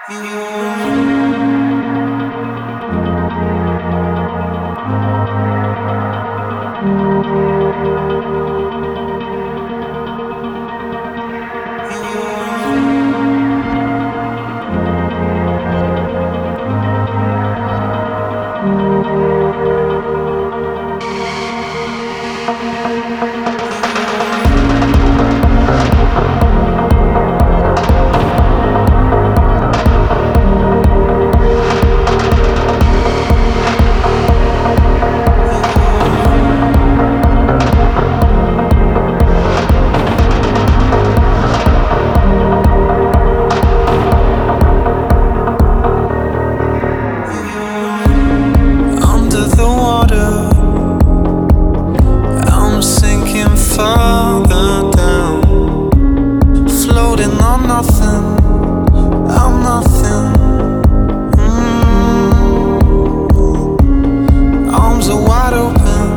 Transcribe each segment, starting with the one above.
Under the water, I'm sinking further down, floating on nothing. I'm nothing. Arms are wide open.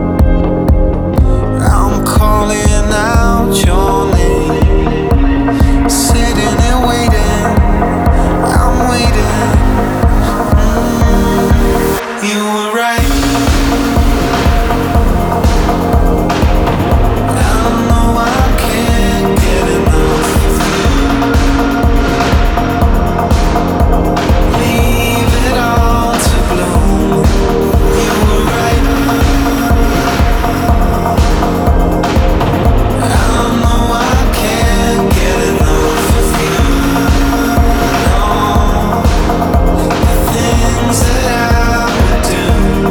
I'm calling out your name, sitting and waiting. I'm waiting. You were right. I know I can't get enough of you. Leave it all to bloom. You were right. I know I can't get enough of you. No, the things that I would do.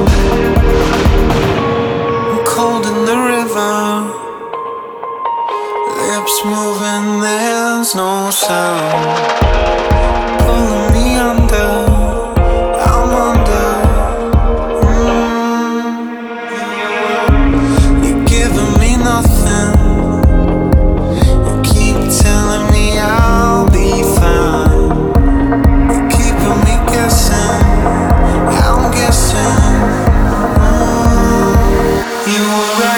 I'm cold in the river, lips moving, there's no sound. Pulling me under, I'm under. You're giving me nothing. You keep telling me I'll be fine. You're keeping me guessing, I'm guessing. You were right.